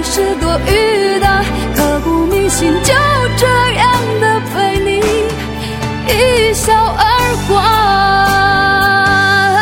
是多余的，刻骨铭心，就这样的陪你一笑而过。